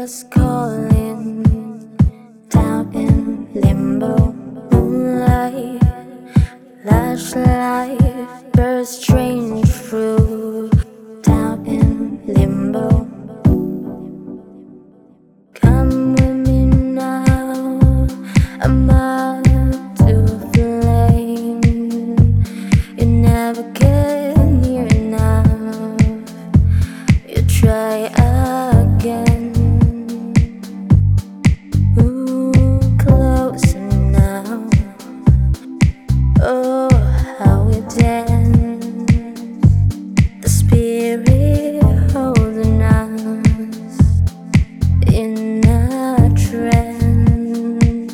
just calling down in limbo. Moonlight, flashlight, birds strange through down in limbo. Come with me now, I'm up to a flame. You never get near enough, you try again. Ooh, closer now. Oh, how we dance. The spirit holding us in a trance.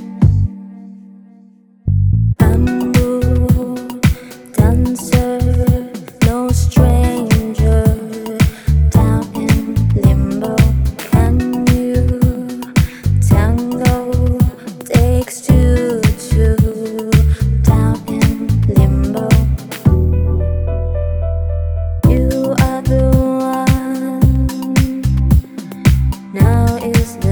Bamboo dancer, no stranger, down in limbo. Can you tango? Takes two, down in limbo. You are the one. Now is the